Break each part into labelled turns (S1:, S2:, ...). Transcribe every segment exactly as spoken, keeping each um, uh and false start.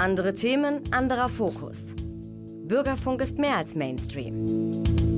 S1: Andere Themen, anderer Fokus. Bürgerfunk ist mehr als Mainstream.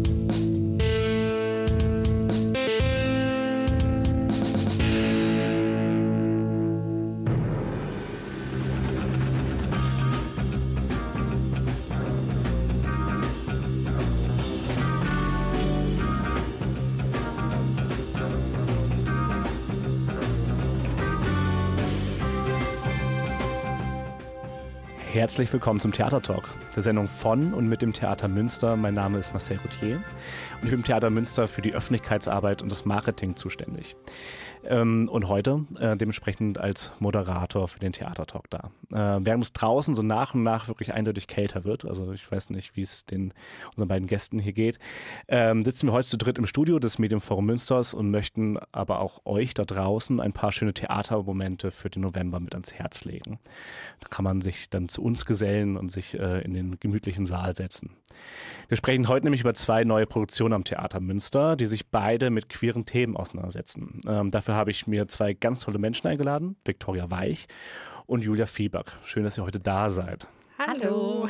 S2: Herzlich willkommen zum Theatertalk, der Sendung von und mit dem Theater Münster. Mein Name ist Marcel Routhier und ich bin im Theater Münster für die Öffentlichkeitsarbeit und das Marketing zuständig. Ähm, und heute äh, dementsprechend als Moderator für den Theatertalk da. Äh, während es draußen so nach und nach wirklich eindeutig kälter wird, also ich weiß nicht, wie es den unseren beiden Gästen hier geht, ähm, sitzen wir heute zu dritt im Studio des Medienforum Münsters und möchten aber auch euch da draußen ein paar schöne Theatermomente für den November mit ans Herz legen. Da kann man sich dann zu uns gesellen und sich äh, in den gemütlichen Saal setzen. Wir sprechen heute nämlich über zwei neue Produktionen am Theater Münster, die sich beide mit queeren Themen auseinandersetzen. Ähm, dafür habe ich mir zwei ganz tolle Menschen eingeladen, Viktoria Weich und Julia Fieback. Schön, dass ihr heute da seid.
S3: Hallo.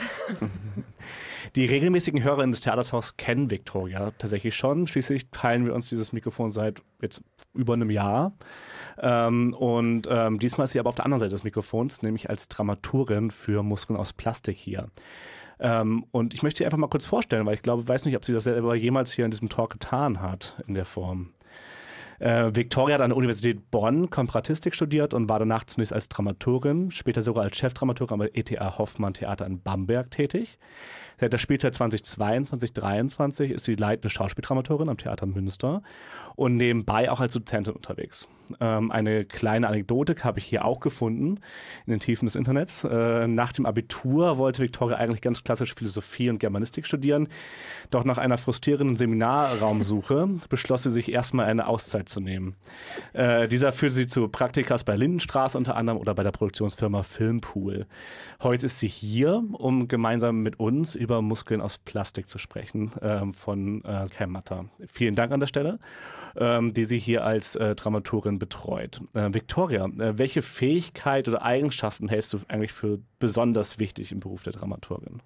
S2: Die regelmäßigen Hörerinnen des Theatertalks kennen Viktoria tatsächlich schon. Schließlich teilen wir uns dieses Mikrofon seit jetzt über einem Jahr. Ähm, und ähm, diesmal ist sie aber auf der anderen Seite des Mikrofons, nämlich als Dramaturgin für Muskeln aus Plastik hier. Ähm, und ich möchte sie einfach mal kurz vorstellen, weil ich glaube, weiß nicht, ob sie das selber jemals hier in diesem Talk getan hat in der Form. Äh, Viktoria hat an der Universität Bonn Komparatistik studiert und war danach zunächst als Dramaturgin, später sogar als Chefdramaturgin am E T A Hoffmann Theater in Bamberg tätig. Seit der Spielzeit zweitausendzweiundzwanzig dreiundzwanzig ist sie leitende Schauspieldramaturgin am Theater Münster und nebenbei auch als Dozentin unterwegs. Ähm, eine kleine Anekdote habe ich hier auch gefunden in den Tiefen des Internets. Äh, nach dem Abitur wollte Viktoria eigentlich ganz klassisch Philosophie und Germanistik studieren. Doch nach einer frustrierenden Seminarraumsuche beschloss sie sich erstmal eine Auszeit zu nehmen. Äh, dieser führte sie zu Praktikas bei Lindenstraße unter anderem oder bei der Produktionsfirma Filmpool. Heute ist sie hier, um gemeinsam mit uns über über Muskeln aus Plastik zu sprechen, ähm, von äh, Kai Matter. Vielen Dank an der Stelle, ähm, die sie hier als äh, Dramaturgin betreut. Äh, Viktoria, äh, welche Fähigkeit oder Eigenschaften hältst du eigentlich für besonders wichtig im Beruf der Dramaturgin?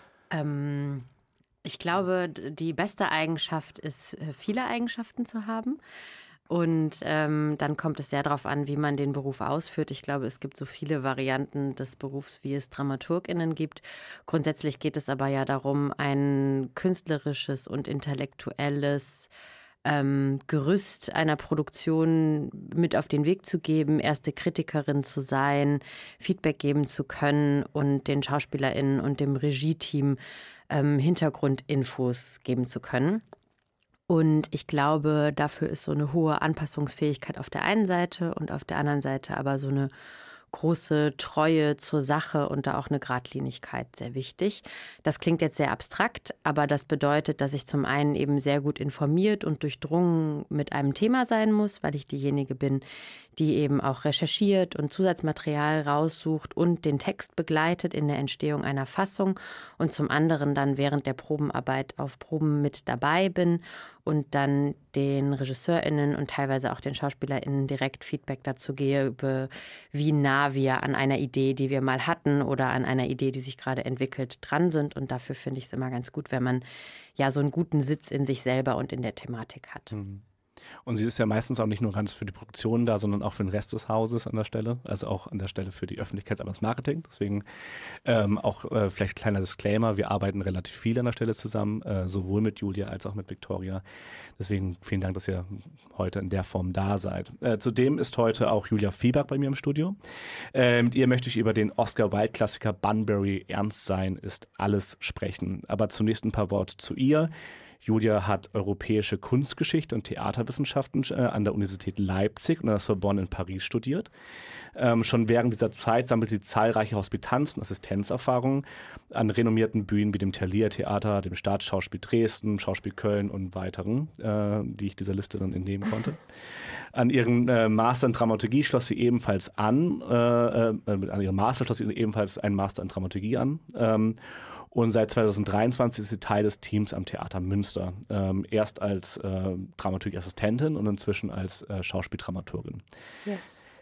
S3: Ähm, ich glaube, die beste Eigenschaft ist, viele Eigenschaften zu haben. Und ähm, dann kommt es sehr darauf an, wie man den Beruf ausführt. Ich glaube, es gibt so viele Varianten des Berufs, wie es DramaturgInnen gibt. Grundsätzlich geht es aber ja darum, ein künstlerisches und intellektuelles ähm, Gerüst einer Produktion mit auf den Weg zu geben, erste Kritikerin zu sein, Feedback geben zu können und den SchauspielerInnen und dem Regie-Team ähm, Hintergrundinfos geben zu können. Und ich glaube, dafür ist so eine hohe Anpassungsfähigkeit auf der einen Seite und auf der anderen Seite aber so eine große Treue zur Sache und da auch eine Geradlinigkeit sehr wichtig. Das klingt jetzt sehr abstrakt, aber das bedeutet, dass ich zum einen eben sehr gut informiert und durchdrungen mit einem Thema sein muss, weil ich diejenige bin, die eben auch recherchiert und Zusatzmaterial raussucht und den Text begleitet in der Entstehung einer Fassung und zum anderen dann während der Probenarbeit auf Proben mit dabei bin und dann den RegisseurInnen und teilweise auch den SchauspielerInnen direkt Feedback dazu gehe, über wie nah wir an einer Idee, die wir mal hatten oder an einer Idee, die sich gerade entwickelt, dran sind. Und dafür finde ich es immer ganz gut, wenn man ja so einen guten Sitz in sich selber und in der Thematik hat.
S2: Mhm. Und sie ist ja meistens auch nicht nur ganz für die Produktion da, sondern auch für den Rest des Hauses an der Stelle, also auch an der Stelle für die Öffentlichkeitsarbeit und das Marketing. Deswegen ähm, auch äh, vielleicht ein kleiner Disclaimer, wir arbeiten relativ viel an der Stelle zusammen, äh, sowohl mit Julia als auch mit Viktoria. Deswegen vielen Dank, dass ihr heute in der Form da seid. Äh, zudem ist heute auch Julia Fieback bei mir im Studio. Äh, mit ihr möchte ich über den Oscar-Wilde-Klassiker Bunbury Ernst sein ist alles sprechen. Aber zunächst ein paar Worte zu ihr. Julia hat europäische Kunstgeschichte und Theaterwissenschaften äh, an der Universität Leipzig und an der Sorbonne in Paris studiert. Ähm, schon während dieser Zeit sammelt sie zahlreiche Hospitanz- und Assistenzerfahrungen an renommierten Bühnen wie dem Thalia Theater, dem Staatsschauspiel Dresden, Schauspiel Köln und weiteren, äh, die ich dieser Liste dann entnehmen konnte. An ihren äh, Master in Dramaturgie schloss sie ebenfalls an, äh, äh, an ihrem Master schloss sie ebenfalls einen Master in Dramaturgie an. Ähm, Und seit zweitausenddreiundzwanzig ist sie Teil des Teams am Theater Münster. Ähm, erst als äh, Dramaturgie-Assistentin und inzwischen als äh, Schauspieldramaturgin.
S3: Yes.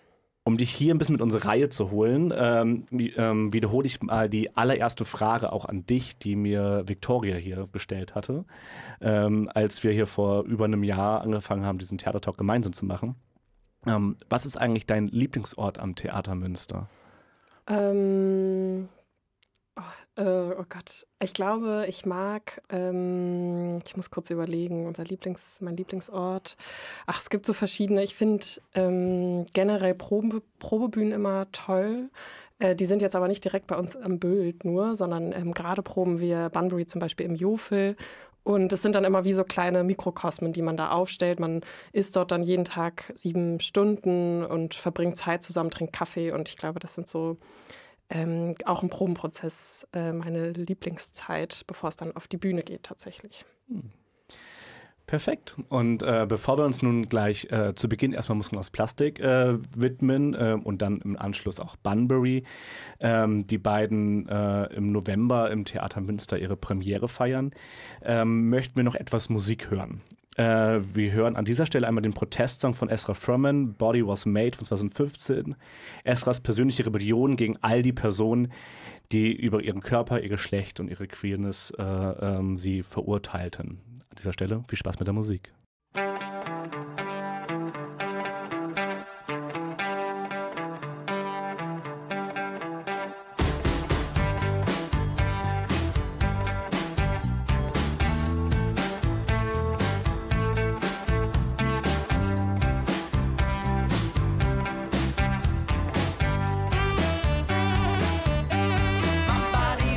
S2: Um dich hier ein bisschen mit unserer Reihe zu holen, ähm, ähm, wiederhole ich mal die allererste Frage auch an dich, die mir Victoria hier gestellt hatte, ähm, als wir hier vor über einem Jahr angefangen haben, diesen Theatertalk gemeinsam zu machen. Ähm, was ist eigentlich dein Lieblingsort am Theater Münster?
S4: Ähm, oh, äh, oh Gott, ich glaube, ich mag, ähm, ich muss kurz überlegen, unser Lieblings, mein Lieblingsort. Ach, es gibt so verschiedene. Ich finde ähm, generell Probe, Probebühnen immer toll. Äh, die sind jetzt aber nicht direkt bei uns am Böld nur, sondern ähm, gerade proben wir Bunbury zum Beispiel im Jofel. Und es sind dann immer wie so kleine Mikrokosmen, die man da aufstellt. Man isst dort dann jeden Tag sieben Stunden und verbringt Zeit zusammen, trinkt Kaffee. Und ich glaube, das sind so ähm, auch im Probenprozess äh, meine Lieblingszeit, bevor es dann auf die Bühne geht tatsächlich.
S2: Hm. Perfekt. Und äh, bevor wir uns nun gleich äh, zu Beginn erstmal Muskeln aus Plastik äh, widmen äh, und dann im Anschluss auch Bunbury, ähm, die beiden äh, im November im Theater Münster ihre Premiere feiern, ähm, möchten wir noch etwas Musik hören. Äh, wir hören an dieser Stelle einmal den Protestsong von Ezra Furman, Body Was Made von zwanzig fünfzehn. Ezras persönliche Rebellion gegen all die Personen, die über ihren Körper, ihr Geschlecht und ihre Queerness äh, ähm, sie verurteilten. An dieser Stelle viel Spaß mit der Musik.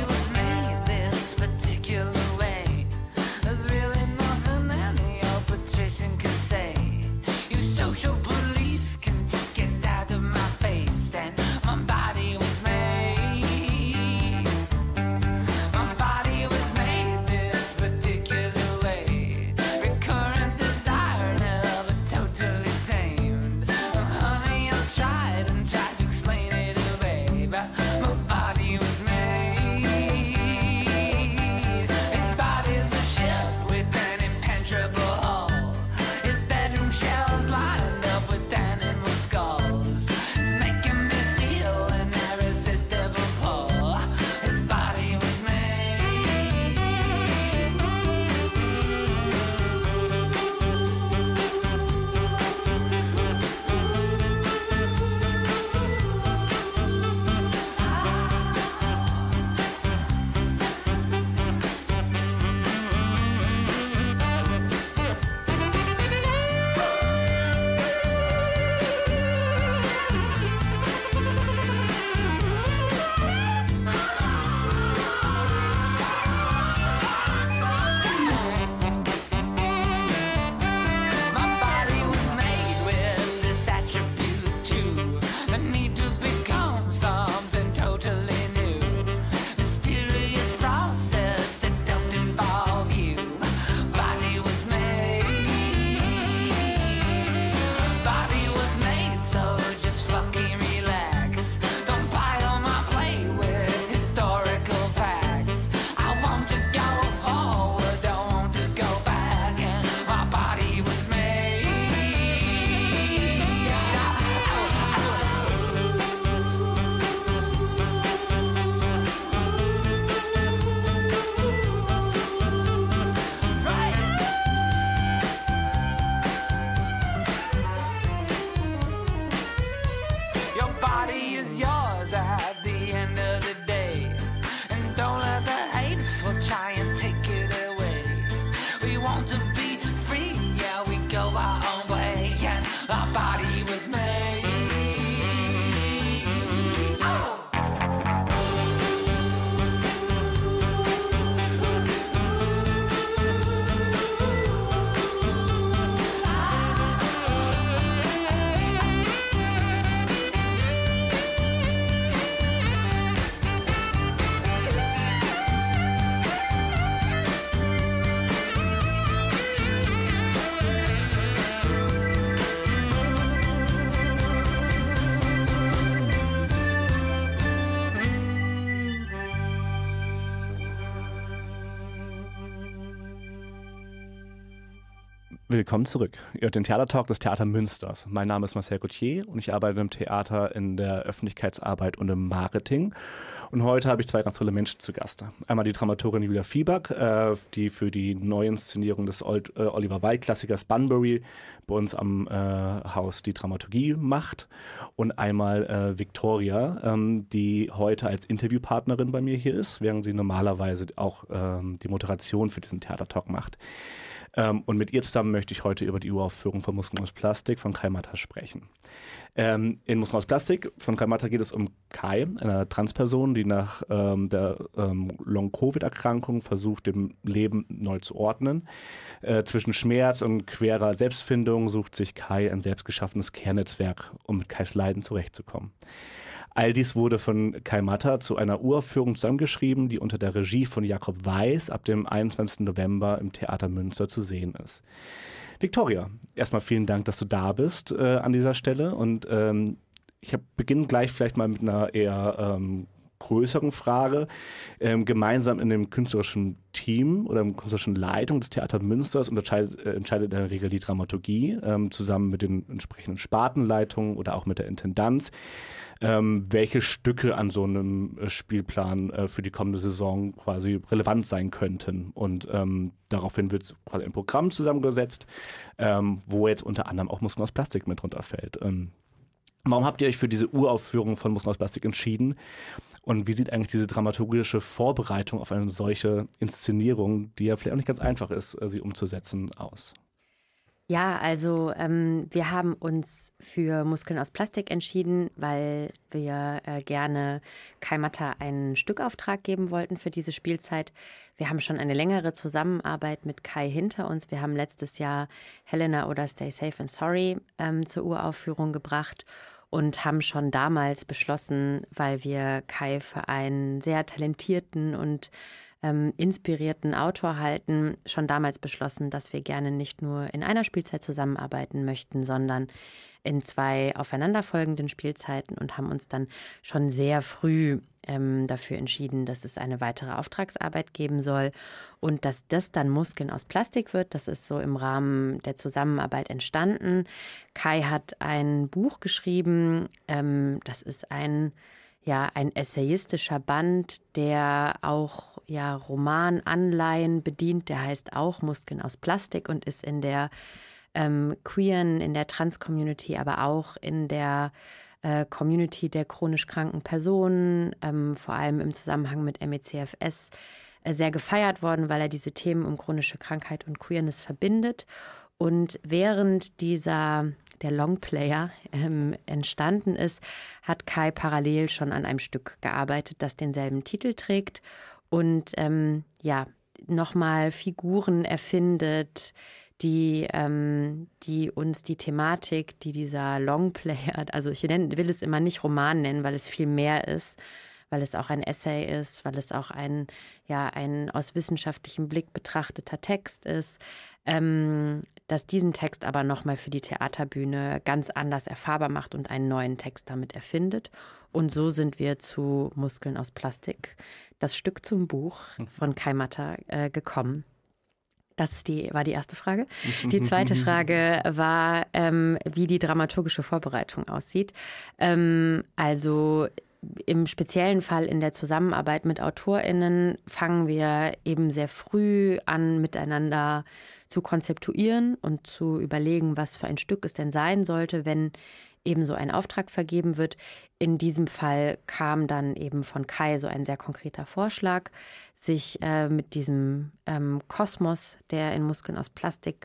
S5: Particular way. There's really nothing any
S2: Willkommen zurück. Ihr hört den Theatertalk des Theater Münsters. Mein Name ist Marcel Gauthier und ich arbeite im Theater in der Öffentlichkeitsarbeit und im Marketing. Und heute habe ich zwei ganz tolle Menschen zu Gast. Einmal die Dramaturgin Julia Viehback, äh, die für die Neuinszenierung des Old, äh, Oliver Wilde-Klassikers Bunbury bei uns am äh, Haus die Dramaturgie macht. Und einmal äh, Victoria, ähm, die heute als Interviewpartnerin bei mir hier ist, während sie normalerweise auch ähm, die Moderation für diesen Theatertalk macht. Ähm, und mit ihr zusammen möchte ich heute über die Uraufführung von Muskeln aus Plastik von Kai Matter sprechen. Ähm, in Muskeln aus Plastik von Kai Matter geht es um Kai, eine Transperson, die nach ähm, der ähm, Long-Covid-Erkrankung versucht, dem Leben neu zu ordnen. Äh, zwischen Schmerz und querer Selbstfindung sucht sich Kai ein selbstgeschaffenes Kehrnetzwerk, um mit Kais Leiden zurechtzukommen. All dies wurde von Kai Matter zu einer Uraufführung zusammengeschrieben, die unter der Regie von Jakob Weiß ab dem einundzwanzigsten November im Theater Münster zu sehen ist. Victoria, erstmal vielen Dank, dass du da bist äh, an dieser Stelle. Und ähm, ich beginne gleich vielleicht mal mit einer eher ähm, größeren Frage. Ähm, gemeinsam in dem künstlerischen Team oder in der künstlerischen Leitung des Theater Münsters entscheidet, äh, entscheidet in der Regel die Dramaturgie, ähm, zusammen mit den entsprechenden Spartenleitungen oder auch mit der Intendanz. Ähm, welche Stücke an so einem äh, Spielplan äh, für die kommende Saison quasi relevant sein könnten. Und ähm, daraufhin wird quasi ein Programm zusammengesetzt, ähm, wo jetzt unter anderem auch Muskeln aus Plastik mit runterfällt. Ähm, warum habt ihr euch für diese Uraufführung von Muskeln aus Plastik entschieden? Und wie sieht eigentlich diese dramaturgische Vorbereitung auf eine solche Inszenierung, die ja vielleicht auch nicht ganz einfach ist, äh, sie umzusetzen, aus?
S3: Ja, also ähm, wir haben uns für Muskeln aus Plastik entschieden, weil wir äh, gerne Kai Matter einen Stückauftrag geben wollten für diese Spielzeit. Wir haben schon eine längere Zusammenarbeit mit Kai hinter uns. Wir haben letztes Jahr Helena oder Stay Safe and Sorry ähm, zur Uraufführung gebracht und haben schon damals beschlossen, weil wir Kai für einen sehr talentierten und Ähm, inspirierten Autor halten, schon damals beschlossen, dass wir gerne nicht nur in einer Spielzeit zusammenarbeiten möchten, sondern in zwei aufeinanderfolgenden Spielzeiten und haben uns dann schon sehr früh ähm, dafür entschieden, dass es eine weitere Auftragsarbeit geben soll und dass das dann Muskeln aus Plastik wird. Das ist so im Rahmen der Zusammenarbeit entstanden. Kai hat ein Buch geschrieben, ähm, das ist ein Ja, ein essayistischer Band, der auch ja, Romananleihen bedient. Der heißt auch Muskeln aus Plastik und ist in der ähm, queeren, in der Trans-Community, aber auch in der äh, Community der chronisch kranken Personen, ähm, vor allem im Zusammenhang mit M E C F S, äh, sehr gefeiert worden, weil er diese Themen um chronische Krankheit und Queerness verbindet. Und während dieser der Longplayer ähm, entstanden ist, hat Kai parallel schon an einem Stück gearbeitet, das denselben Titel trägt und ähm, ja, nochmal Figuren erfindet, die, ähm, die uns die Thematik, die dieser Longplayer, also ich nenn, will es immer nicht Roman nennen, weil es viel mehr ist, weil es auch ein Essay ist, weil es auch ein, ja, ein aus wissenschaftlichem Blick betrachteter Text ist, ähm, dass diesen Text aber nochmal für die Theaterbühne ganz anders erfahrbar macht und einen neuen Text damit erfindet. Und so sind wir zu Muskeln aus Plastik, das Stück zum Buch von Kai Matter, äh, gekommen. Das ist die, war die erste Frage. Die zweite Frage war, ähm, wie die dramaturgische Vorbereitung aussieht. Ähm, also im speziellen Fall in der Zusammenarbeit mit AutorInnen fangen wir eben sehr früh an, miteinander zu konzeptuieren und zu überlegen, was für ein Stück es denn sein sollte, wenn eben so ein Auftrag vergeben wird. In diesem Fall kam dann eben von Kai so ein sehr konkreter Vorschlag, sich äh, mit diesem ähm, Kosmos, der in Muskeln aus Plastik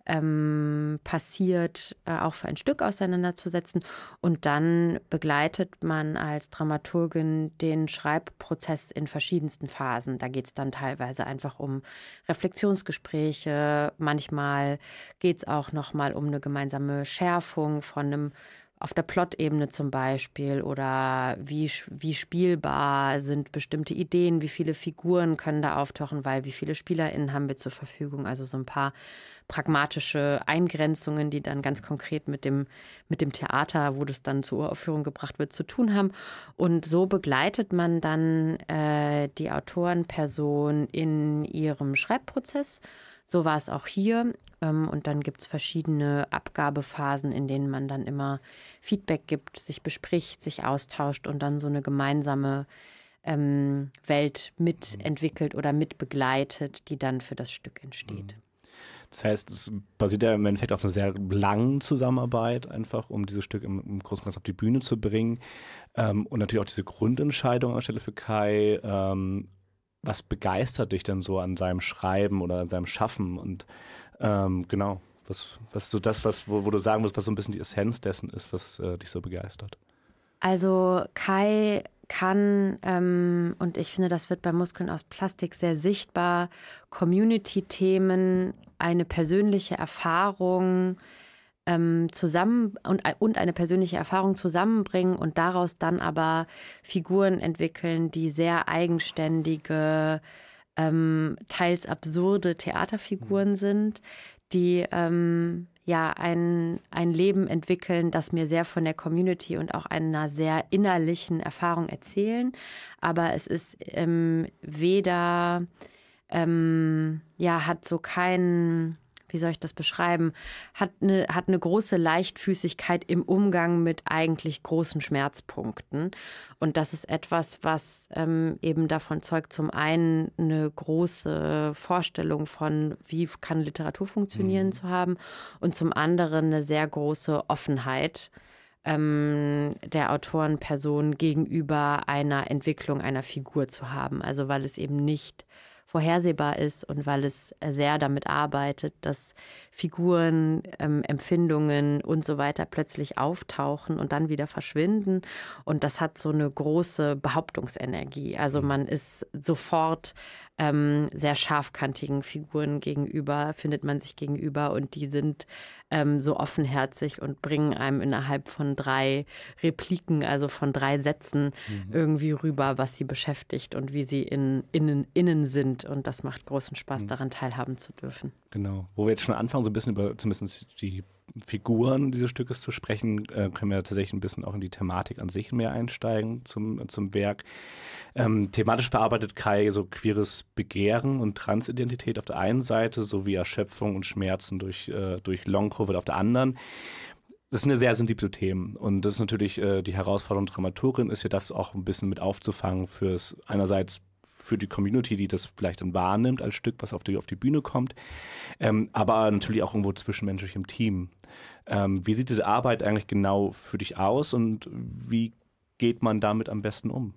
S3: ähm, passiert, äh, auch für ein Stück auseinanderzusetzen. Und dann begleitet man als Dramaturgin den Schreibprozess in verschiedensten Phasen. Da geht es dann teilweise einfach um Reflexionsgespräche. Manchmal geht es auch nochmal um eine gemeinsame Schärfung von einem auf der Plot-Ebene zum Beispiel oder wie, wie spielbar sind bestimmte Ideen, wie viele Figuren können da auftauchen, weil wie viele SpielerInnen haben wir zur Verfügung. Also so ein paar pragmatische Eingrenzungen, die dann ganz konkret mit dem, mit dem Theater, wo das dann zur Uraufführung gebracht wird, zu tun haben. Und so begleitet man dann äh, die Autorenperson in ihrem Schreibprozess, So war es auch hier. Ähm, und dann gibt es verschiedene Abgabephasen, in denen man dann immer Feedback gibt, sich bespricht, sich austauscht und dann so eine gemeinsame ähm, Welt mitentwickelt oder mitbegleitet, die dann für das Stück entsteht.
S2: Das heißt, es basiert ja im Endeffekt auf einer sehr langen Zusammenarbeit, einfach um dieses Stück im, im Großen und Ganzen auf die Bühne zu bringen. Ähm, und natürlich auch diese Grundentscheidung anstelle für Kai. Ähm, was begeistert dich denn so an seinem Schreiben oder an seinem Schaffen? Und ähm, genau, was, was ist so das, was, wo, wo du sagen musst, was so ein bisschen die Essenz dessen ist, was äh, dich so begeistert?
S3: Also Kai kann, ähm, und ich finde, das wird bei Muskeln aus Plastik sehr sichtbar, Community-Themen, eine persönliche Erfahrung ähm, zusammen und, und eine persönliche Erfahrung zusammenbringen und daraus dann aber Figuren entwickeln, die sehr eigenständige, ähm, teils absurde Theaterfiguren sind, die ähm, ja ein, ein Leben entwickeln, das mir sehr von der Community und auch einer sehr innerlichen Erfahrung erzählen. Aber es ist ähm, weder, ähm, ja, hat so keinen, wie soll ich das beschreiben, hat eine, hat eine große Leichtfüßigkeit im Umgang mit eigentlich großen Schmerzpunkten. Und das ist etwas, was ähm, eben davon zeugt, zum einen eine große Vorstellung von, wie kann Literatur funktionieren, mhm. zu haben und zum anderen eine sehr große Offenheit ähm, der Autorenperson gegenüber einer Entwicklung einer Figur zu haben. Also weil es eben nicht vorhersehbar ist und weil es sehr damit arbeitet, dass Figuren, ähm, Empfindungen und so weiter plötzlich auftauchen und dann wieder verschwinden. Und das hat so eine große Behauptungsenergie. Also man ist sofort ähm, sehr scharfkantigen Figuren gegenüber, findet man sich gegenüber und die sind ähm, so offenherzig und bringen einem innerhalb von drei Repliken, also von drei Sätzen mhm. irgendwie rüber, was sie beschäftigt und wie sie in, innen, innen sind. Und das macht großen Spaß, mhm. daran teilhaben zu dürfen.
S2: Genau. Wo wir jetzt schon anfangen, so ein bisschen über zumindest die Figuren dieses Stückes zu sprechen, äh, können wir tatsächlich ein bisschen auch in die Thematik an sich mehr einsteigen zum, zum Werk. Ähm, thematisch verarbeitet Kai so queeres Begehren und Transidentität auf der einen Seite sowie Erschöpfung und Schmerzen durch, äh, durch Long-Covid auf der anderen. Das sind ja sehr sensible Themen und das ist natürlich äh, die Herausforderung der Dramaturgin, ist ja das auch ein bisschen mit aufzufangen fürs einerseits für die Community, die das vielleicht dann wahrnimmt als Stück, was auf die, auf die Bühne kommt, ähm, aber natürlich auch irgendwo zwischenmenschlich im Team. Ähm, wie sieht diese Arbeit eigentlich genau für dich aus und wie geht man damit am besten um?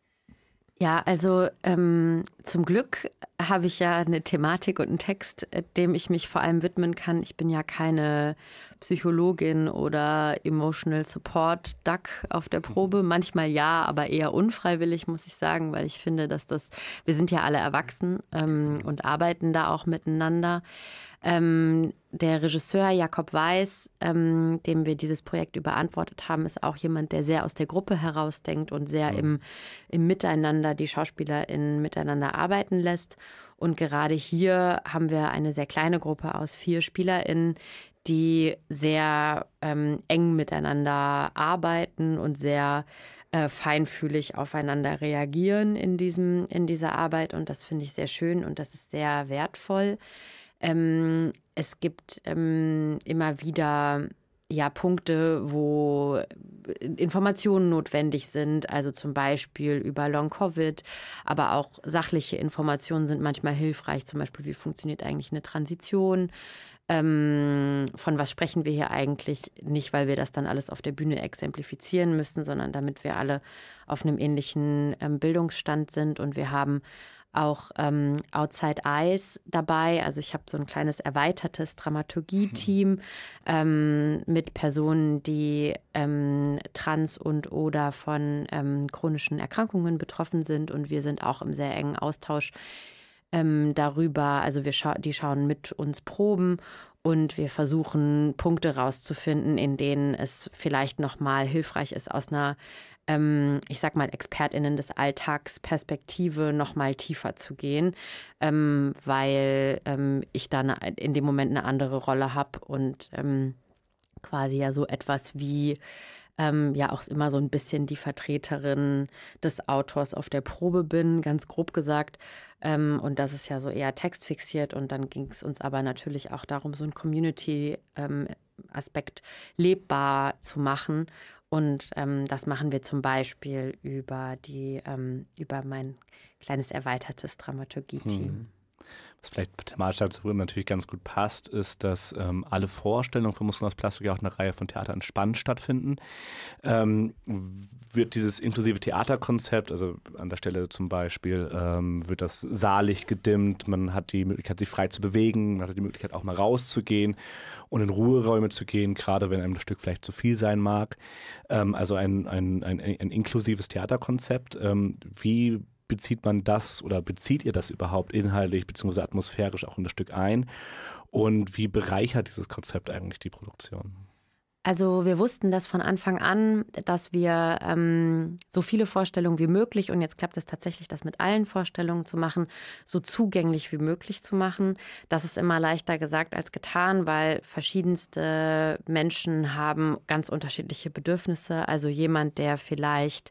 S3: Ja, also ähm, zum Glück habe ich ja eine Thematik und einen Text, dem ich mich vor allem widmen kann. Ich bin ja keine Psychologin oder Emotional Support Duck auf der Probe. Manchmal ja, aber eher unfreiwillig, muss ich sagen, weil ich finde, dass das, wir sind ja alle erwachsen ähm, und arbeiten da auch miteinander. Ähm, der Regisseur Jakob Weiß, ähm, dem wir dieses Projekt überantwortet haben, ist auch jemand, der sehr aus der Gruppe herausdenkt und sehr im, im Miteinander die SchauspielerInnen miteinander arbeiten lässt. Und gerade hier haben wir eine sehr kleine Gruppe aus vier SpielerInnen, die sehr ähm, eng miteinander arbeiten und sehr äh, feinfühlig aufeinander reagieren in, diesem, in dieser Arbeit. Und das finde ich sehr schön und das ist sehr wertvoll. Ähm, es gibt ähm, immer wieder ja, Punkte, wo Informationen notwendig sind, also zum Beispiel über Long-Covid, aber auch sachliche Informationen sind manchmal hilfreich, zum Beispiel, wie funktioniert eigentlich eine Transition, ähm, von was sprechen wir hier eigentlich, nicht weil wir das dann alles auf der Bühne exemplifizieren müssen, sondern damit wir alle auf einem ähnlichen ähm, Bildungsstand sind und wir haben auch ähm, Outside Eyes dabei. Also ich habe so ein kleines erweitertes Dramaturgie-Team ähm, mit Personen, die ähm, trans und oder von ähm, chronischen Erkrankungen betroffen sind. Und wir sind auch im sehr engen Austausch ähm, darüber. Also wir scha- die schauen mit uns Proben und wir versuchen Punkte rauszufinden, in denen es vielleicht nochmal hilfreich ist, aus einer Ähm, ich sag mal, ExpertInnen des Alltags Perspektive noch mal tiefer zu gehen, ähm, weil ähm, ich da ne, in dem Moment eine andere Rolle habe und ähm, quasi ja so etwas wie ähm, ja auch immer so ein bisschen die Vertreterin des Autors auf der Probe bin, ganz grob gesagt. Ähm, und das ist ja so eher textfixiert. Und dann ging es uns aber natürlich auch darum, so einen Community-Aspekt ähm, lebbar zu machen. Und ähm, das machen wir zum Beispiel über, die, ähm, über mein kleines erweitertes Dramaturgie-Team.
S2: Hm. Was vielleicht thematisch dazu natürlich ganz gut passt, ist, dass ähm, alle Vorstellungen von Muskeln aus Plastik ja auch eine Reihe von Theater entspannt stattfinden. Ähm, wird dieses inklusive Theaterkonzept, also an der Stelle zum Beispiel, ähm, wird das Saallicht gedimmt, man hat die Möglichkeit, sich frei zu bewegen, man hat die Möglichkeit, auch mal rauszugehen und in Ruheräume zu gehen, gerade wenn einem das Stück vielleicht zu viel sein mag. Ähm, also ein, ein, ein, ein inklusives Theaterkonzept. Ähm, wie bezieht man das oder bezieht ihr das überhaupt inhaltlich bzw. atmosphärisch auch in das Stück ein? Und wie bereichert dieses Konzept eigentlich die Produktion?
S3: Also wir wussten das von Anfang an, dass wir ähm, so viele Vorstellungen wie möglich, und jetzt klappt es tatsächlich, das mit allen Vorstellungen zu machen, so zugänglich wie möglich zu machen. Das ist immer leichter gesagt als getan, weil verschiedenste Menschen haben ganz unterschiedliche Bedürfnisse. Also jemand, der vielleicht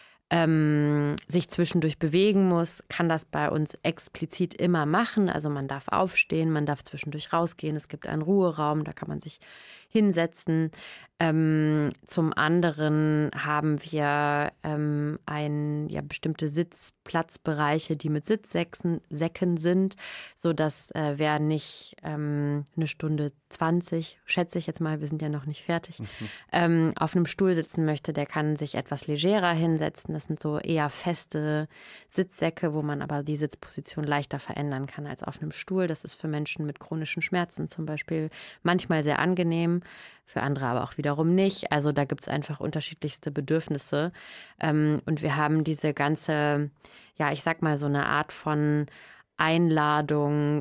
S3: ähm, sich zwischendurch bewegen muss, kann das bei uns explizit immer machen. Also man darf aufstehen, man darf zwischendurch rausgehen. Es gibt einen Ruheraum, da kann man sich hinsetzen. Ähm, zum anderen haben wir ähm, ein, ja, bestimmte Sitzplatzbereiche, die mit Sitzsäcken Säcken sind, sodass äh, wer nicht ähm, eine Stunde zwanzig, schätze ich jetzt mal, wir sind ja noch nicht fertig, mhm. ähm, auf einem Stuhl sitzen möchte, der kann sich etwas legerer hinsetzen. Das sind so eher feste Sitzsäcke, wo man aber die Sitzposition leichter verändern kann als auf einem Stuhl. Das ist für Menschen mit chronischen Schmerzen zum Beispiel manchmal sehr angenehm, für andere aber auch wiederum nicht. Also da gibt es einfach unterschiedlichste Bedürfnisse. Ähm, und wir haben diese ganze, ja, ich sag mal so eine Art von Einladung,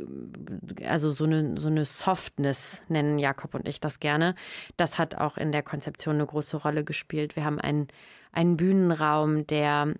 S3: also so eine, so eine Softness nennen Jakob und ich das gerne. Das hat auch in der Konzeption eine große Rolle gespielt. Wir haben einen, einen Bühnenraum, der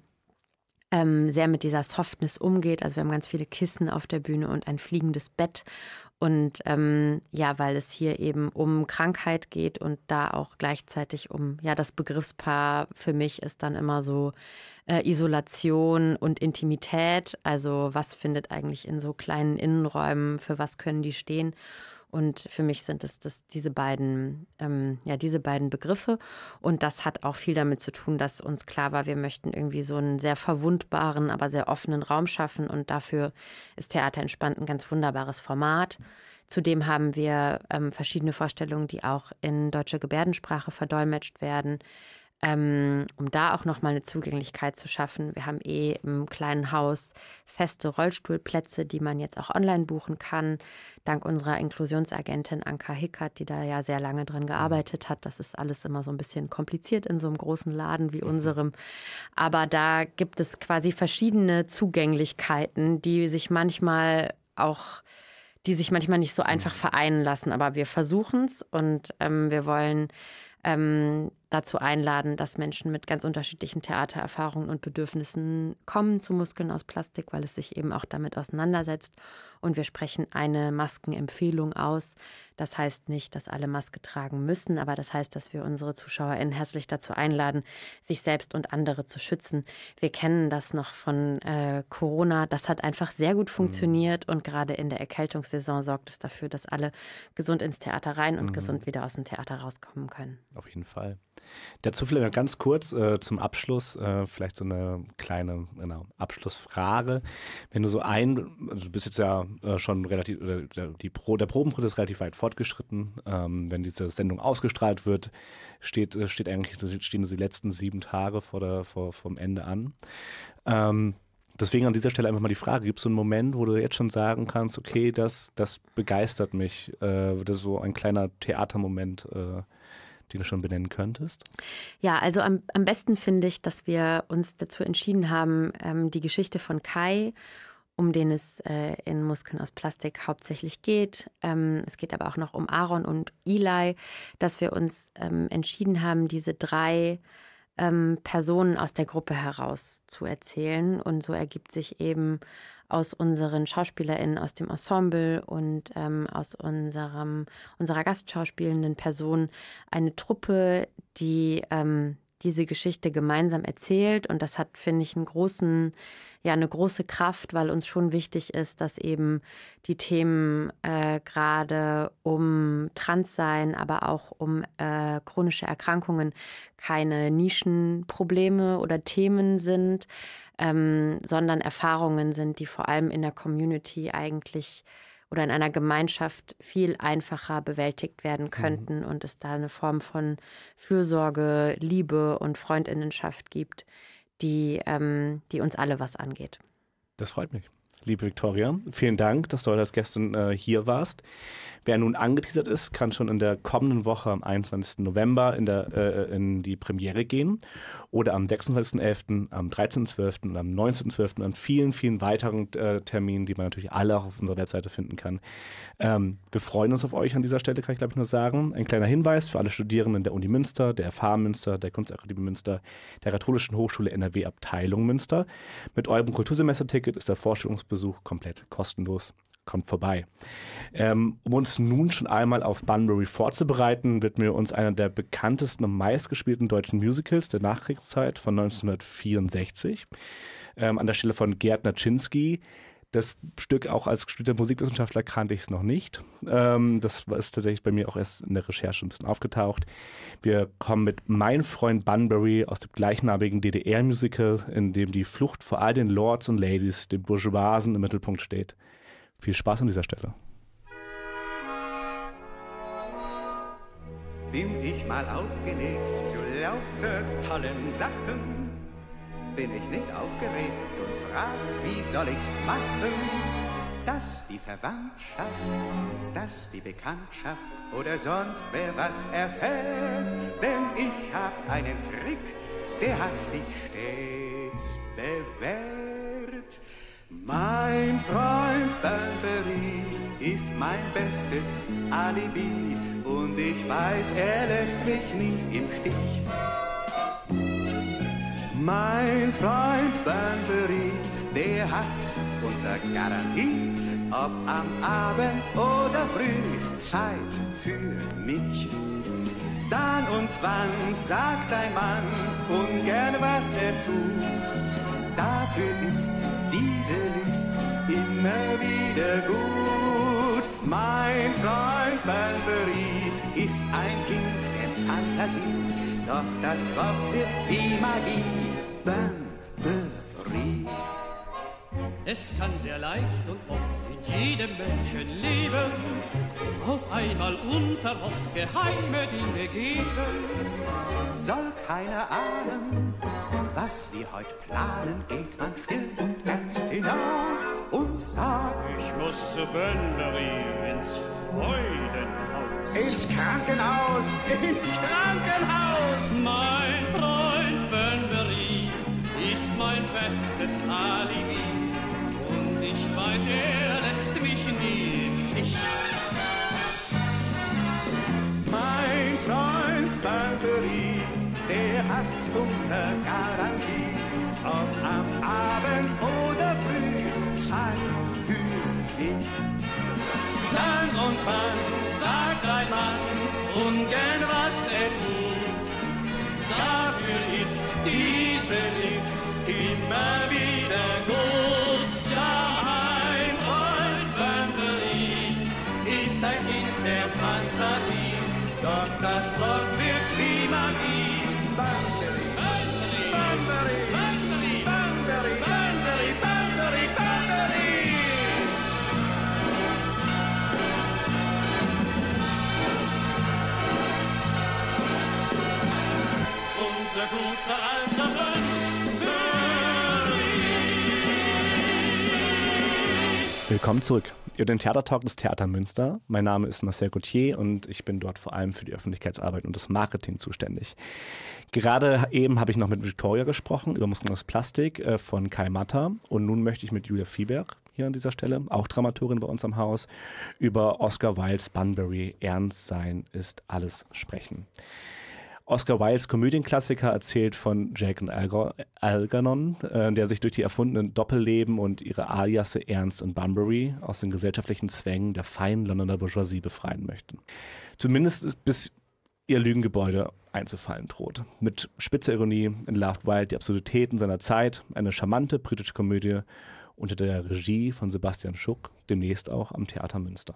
S3: ähm, sehr mit dieser Softness umgeht. Also wir haben ganz viele Kissen auf der Bühne und ein fliegendes Bett. Und ähm, ja, weil es hier eben um Krankheit geht und da auch gleichzeitig um, ja, das Begriffspaar für mich ist dann immer so äh, Isolation und Intimität. Also was findet eigentlich in so kleinen Innenräumen, für was können die stehen? Und für mich sind es das, diese beiden, ähm, ja, diese beiden Begriffe. Und das hat auch viel damit zu tun, dass uns klar war, wir möchten irgendwie so einen sehr verwundbaren, aber sehr offenen Raum schaffen. Und dafür ist Theater entspannt ein ganz wunderbares Format. Zudem haben wir ähm, verschiedene Vorstellungen, die auch in deutsche Gebärdensprache verdolmetscht werden, ähm, um da auch nochmal eine Zugänglichkeit zu schaffen. Wir haben eh im kleinen Haus feste Rollstuhlplätze, die man jetzt auch online buchen kann. Dank unserer Inklusionsagentin Anka Hickert, die da ja sehr lange dran gearbeitet hat. Das ist alles immer so ein bisschen kompliziert in so einem großen Laden wie unserem. Aber da gibt es quasi verschiedene Zugänglichkeiten, die sich manchmal auch die sich manchmal nicht so einfach vereinen lassen. Aber wir versuchen es und ähm, wir wollen ähm, dazu einladen, dass Menschen mit ganz unterschiedlichen Theatererfahrungen und Bedürfnissen kommen zu Muskeln aus Plastik, weil es sich eben auch damit auseinandersetzt. Und wir sprechen eine Maskenempfehlung aus. Das heißt nicht, dass alle Maske tragen müssen, aber das heißt, dass wir unsere ZuschauerInnen herzlich dazu einladen, sich selbst und andere zu schützen. Wir kennen das noch von äh, Corona. Das hat einfach sehr gut funktioniert und gerade in der Erkältungssaison sorgt es dafür, dass alle gesund ins Theater rein und mhm. gesund wieder aus dem Theater rauskommen können.
S2: Auf jeden Fall. Dazu vielleicht ganz kurz äh, zum Abschluss, äh, vielleicht so eine kleine genau, Abschlussfrage. Wenn du so ein, also du bist jetzt ja äh, schon relativ, oder die Pro, der Probenprozess ist relativ weit fortgeschritten. Ähm, wenn diese Sendung ausgestrahlt wird, steht, steht eigentlich, stehen die letzten sieben Tage vor der, vor, vom Ende an. Ähm, deswegen an dieser Stelle einfach mal die Frage, gibt es so einen Moment, wo du jetzt schon sagen kannst, okay, das, das begeistert mich, äh, das ist so ein kleiner Theatermoment, äh, den du schon benennen könntest?
S3: Ja, also am, am besten finde ich, dass wir uns dazu entschieden haben, ähm, die Geschichte von Kai, um den es äh, in Muskeln aus Plastik hauptsächlich geht. Ähm, es geht aber auch noch um Aaron und Eli, dass wir uns ähm, entschieden haben, diese drei ähm, Personen aus der Gruppe heraus zu erzählen. Und so ergibt sich eben aus unseren SchauspielerInnen aus dem Ensemble und ähm, aus unserem, unserer gastschauspielenden Person eine Truppe, die ähm, diese Geschichte gemeinsam erzählt. Und das hat, finde ich, einen großen, ja, eine große Kraft, weil uns schon wichtig ist, dass eben die Themen äh, gerade um Transsein, aber auch um äh, chronische Erkrankungen keine Nischenprobleme oder Themen sind, ähm, sondern Erfahrungen sind, die vor allem in der Community eigentlich oder in einer Gemeinschaft viel einfacher bewältigt werden könnten mhm. und es da eine Form von Fürsorge, Liebe und Freundinnenschaft gibt, die, ähm, die uns alle was angeht.
S2: Das freut mich. Liebe Viktoria, vielen Dank, dass du heute als Gästin äh, hier warst. Wer nun angeteasert ist, kann schon in der kommenden Woche am einundzwanzigsten November in, der, äh, in die Premiere gehen oder am sechsundzwanzigsten elften, am dreizehnten zwölften und am neunzehnten zwölften an vielen, vielen weiteren äh, Terminen, die man natürlich alle auch auf unserer Webseite finden kann. Ähm, wir freuen uns auf euch an dieser Stelle, kann ich glaube ich nur sagen. Ein kleiner Hinweis für alle Studierenden der Uni Münster, der F H Münster, der Kunstakademie Münster, der Katholischen Hochschule N R W Abteilung Münster. Mit eurem Kultursemesterticket ist der Vorstellungsbesuch komplett kostenlos. Kommt vorbei. Ähm, um uns nun schon einmal auf Bunbury vorzubereiten, widmen wir uns einer der bekanntesten und meistgespielten deutschen Musicals der Nachkriegszeit von neunzehnhundertvierundsechzig. Ähm, an der Stelle von Gerd Naczynski. Das Stück auch als studierter Musikwissenschaftler kannte ich es noch nicht. Ähm, das ist tatsächlich bei mir auch erst in der Recherche ein bisschen aufgetaucht. Wir kommen mit Mein Freund Bunbury aus dem gleichnamigen D D R-Musical, in dem die Flucht vor all den Lords und Ladies, den Bourgeoisen im Mittelpunkt steht. Viel Spaß an dieser Stelle.
S5: Bin ich mal aufgelegt zu lauter tollen Sachen, bin ich nicht aufgeregt und frag, wie soll ich's machen, dass die Verwandtschaft, dass die Bekanntschaft oder sonst wer was erfährt, denn ich hab einen Trick, der hat sich stets bewährt. Mein Freund Bunbury ist mein bestes Alibi und ich weiß, er lässt mich nie im Stich. Mein Freund Bunbury, der hat unter Garantie, ob am Abend oder früh, Zeit für mich. Dann und wann sagt ein Mann ungern, was er tut. Dafür ist diese List immer wieder gut. Mein Freund Bunbury ist ein Kind der Fantasie, doch das Wort wird wie Magie. Bunbury.
S6: Es kann sehr leicht und oft in jedem Menschen leben, auf einmal unverhofft geheime Dinge geben.
S5: Soll keiner ahnen, was wir heute planen, geht man still und ernst hinaus und sagt:
S6: Ich muss zu Bunbury ins Freudenhaus.
S5: Ins Krankenhaus, ins Krankenhaus!
S6: Mein Freund Bunbury ist mein bestes Alibi und ich weiß, er lässt mich nie im Stich.
S5: Mein Freund Bunbury, der hat unter Garantie, ob am Abend oder früh, Zeit für mich. Dann und wann sagt ein Mann ungern, was er tut. Dafür ist diese List immer wieder gut. Ja, mein Freund Bunbury ist ein Kind der Fantasie, doch das Wort wird wie Magie. Bunbury, Bunbury, Bunbury, Bunbury, Bunbury, Bunbury, Bunbury.
S6: Unser guter alter Bunbury.
S2: Willkommen zurück. Ihr den Theatertalk des Theater Münster. Mein Name ist Marcel Gauthier und ich bin dort vor allem für die Öffentlichkeitsarbeit und das Marketing zuständig. Gerade eben habe ich noch mit Viktoria gesprochen über Muskeln Plastik äh, von Kai Matter und nun möchte ich mit Julia Viehberg hier an dieser Stelle, auch Dramaturgin bei uns am Haus, über Oscar Wildes Bunbury, Ernst sein ist alles sprechen. Oscar Wildes Komödienklassiker erzählt von Jack und Alger- Algernon, äh, der sich durch die erfundenen Doppelleben und ihre Aliasse Ernst und Bunbury aus den gesellschaftlichen Zwängen der feinen Londoner Bourgeoisie befreien möchten. Zumindest bis ihr Lügengebäude einzufallen droht. Mit spitzer Ironie entlarvt Wilde die Absurditäten seiner Zeit, eine charmante britische Komödie unter der Regie von Sebastian Schuck, demnächst auch am Theater Münster.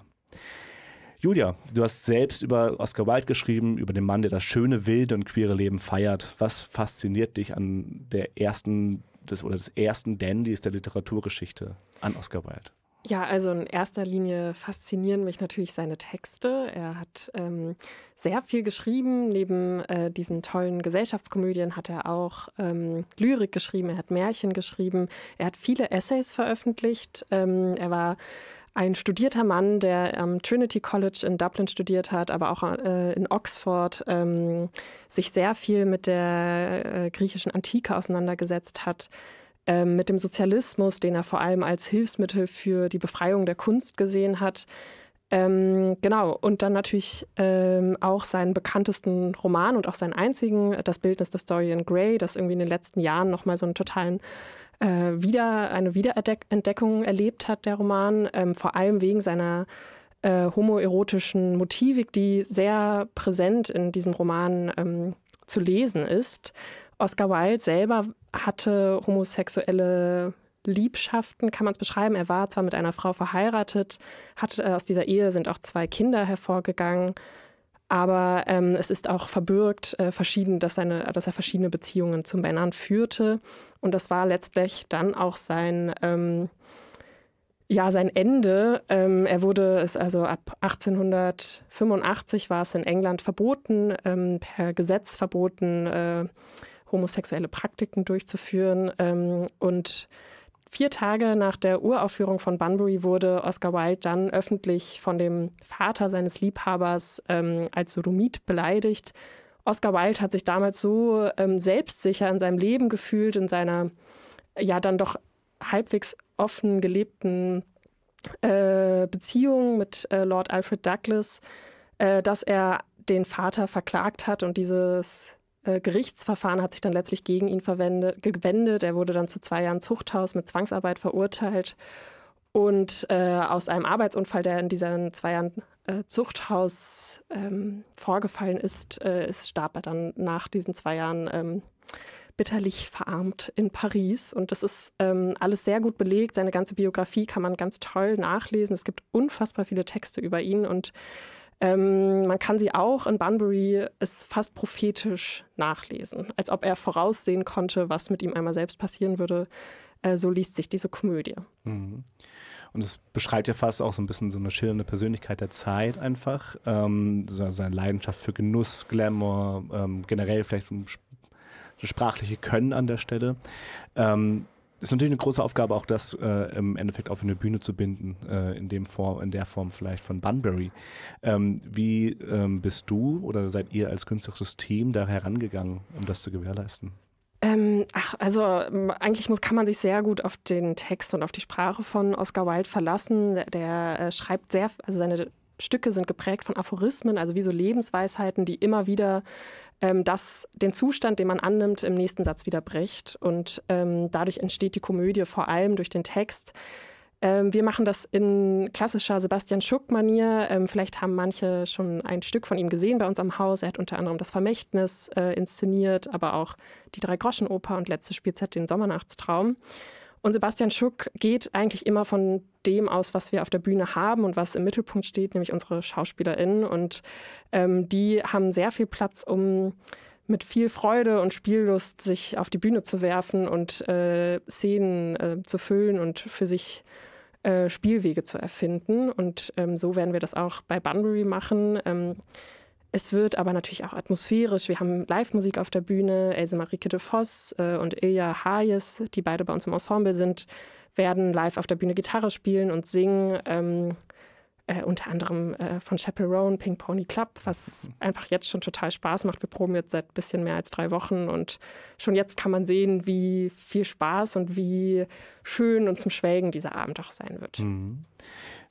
S2: Julia, du hast selbst über Oscar Wilde geschrieben, über den Mann, der das schöne, wilde und queere Leben feiert. Was fasziniert dich an der ersten des, oder des ersten Dandys der Literaturgeschichte an Oscar Wilde?
S4: Ja, also in erster Linie faszinieren mich natürlich seine Texte. Er hat ähm, sehr viel geschrieben. Neben äh, diesen tollen Gesellschaftskomödien hat er auch ähm, Lyrik geschrieben, er hat Märchen geschrieben, er hat viele Essays veröffentlicht. Ähm, er war ein studierter Mann, der am Trinity College in Dublin studiert hat, aber auch äh, in Oxford ähm, sich sehr viel mit der äh, griechischen Antike auseinandergesetzt hat, äh, mit dem Sozialismus, den er vor allem als Hilfsmittel für die Befreiung der Kunst gesehen hat. Ähm, genau, und dann natürlich ähm, auch seinen bekanntesten Roman und auch seinen einzigen, Das Bildnis des Dorian Gray, das irgendwie in den letzten Jahren nochmal so einen totalen Äh, wieder eine Wiederentdeckung erlebt hat, der Roman, ähm, vor allem wegen seiner äh, homoerotischen Motivik, die sehr präsent in diesem Roman ähm, zu lesen ist. Oscar Wilde selber hatte homosexuelle Liebschaften, kann man es beschreiben. Er war zwar mit einer Frau verheiratet, hat, äh, aus dieser Ehe sind auch zwei Kinder hervorgegangen, aber ähm, es ist auch verbürgt, äh, verschieden, dass, seine, dass er verschiedene Beziehungen zu Männern führte. Und das war letztlich dann auch sein, ähm, ja, sein Ende. Ähm, er wurde, es also ab achtzehnhundertfünfundachtzig war es in England verboten, ähm, per Gesetz verboten, äh, homosexuelle Praktiken durchzuführen. Ähm, und Vier Tage nach der Uraufführung von Bunbury wurde Oscar Wilde dann öffentlich von dem Vater seines Liebhabers ähm, als Sodomit beleidigt. Oscar Wilde hat sich damals so ähm, selbstsicher in seinem Leben gefühlt, in seiner ja dann doch halbwegs offen gelebten äh, Beziehung mit äh, Lord Alfred Douglas, äh, dass er den Vater verklagt hat, und dieses Gerichtsverfahren hat sich dann letztlich gegen ihn verwendet, gewendet. Er wurde dann zu zwei Jahren Zuchthaus mit Zwangsarbeit verurteilt. Und äh, aus einem Arbeitsunfall, der in diesen zwei Jahren äh, Zuchthaus ähm, vorgefallen ist, äh, ist, starb er dann nach diesen zwei Jahren ähm, bitterlich verarmt in Paris. Und das ist ähm, alles sehr gut belegt. Seine ganze Biografie kann man ganz toll nachlesen. Es gibt unfassbar viele Texte über ihn, und Ähm, man kann sie auch in Bunbury ist fast prophetisch nachlesen, als ob er voraussehen konnte, was mit ihm einmal selbst passieren würde. Äh, so liest sich diese Komödie.
S2: Mhm. Und es beschreibt ja fast auch so ein bisschen so eine schillernde Persönlichkeit der Zeit einfach. Ähm, so seine Leidenschaft für Genuss, Glamour, ähm, generell vielleicht so ein sprachliche Können an der Stelle. Ähm, ist natürlich eine große Aufgabe, auch das äh, im Endeffekt auf eine Bühne zu binden, äh, in dem Form, in der Form vielleicht von Bunbury. Ähm, wie ähm, bist du oder seid ihr als künstlerisches Team da herangegangen, um das zu gewährleisten?
S4: Ähm, ach, also eigentlich muss, kann man sich sehr gut auf den Text und auf die Sprache von Oscar Wilde verlassen. Der, der äh, schreibt sehr, also seine Stücke sind geprägt von Aphorismen, also wie so Lebensweisheiten, die immer wieder ähm, das, den Zustand, den man annimmt, im nächsten Satz wieder bricht. Und ähm, dadurch entsteht die Komödie vor allem durch den Text. Ähm, wir machen das in klassischer Sebastian Schuck-Manier. Ähm, vielleicht haben manche schon ein Stück von ihm gesehen bei uns am Haus. Er hat unter anderem Das Vermächtnis äh, inszeniert, aber auch die Drei-Groschen-Oper und letzte Spielzeit den Sommernachtstraum. Und Sebastian Schuck geht eigentlich immer von dem aus, was wir auf der Bühne haben und was im Mittelpunkt steht, nämlich unsere SchauspielerInnen. Und ähm, die haben sehr viel Platz, um mit viel Freude und Spiellust sich auf die Bühne zu werfen und äh, Szenen äh, zu füllen und für sich äh, Spielwege zu erfinden. Und ähm, so werden wir das auch bei Bunbury machen. Ähm, Es wird aber natürlich auch atmosphärisch. Wir haben Live-Musik auf der Bühne. Else Marieke de Vos äh, und Ilja Hayes, die beide bei uns im Ensemble sind, werden live auf der Bühne Gitarre spielen und singen. Ähm, äh, unter anderem äh, von Chaperone, Pink Pony Club, was einfach jetzt schon total Spaß macht. Wir proben jetzt seit ein bisschen mehr als drei Wochen und schon jetzt kann man sehen, wie viel Spaß und wie schön und zum Schwelgen dieser Abend auch sein wird.
S2: Mhm.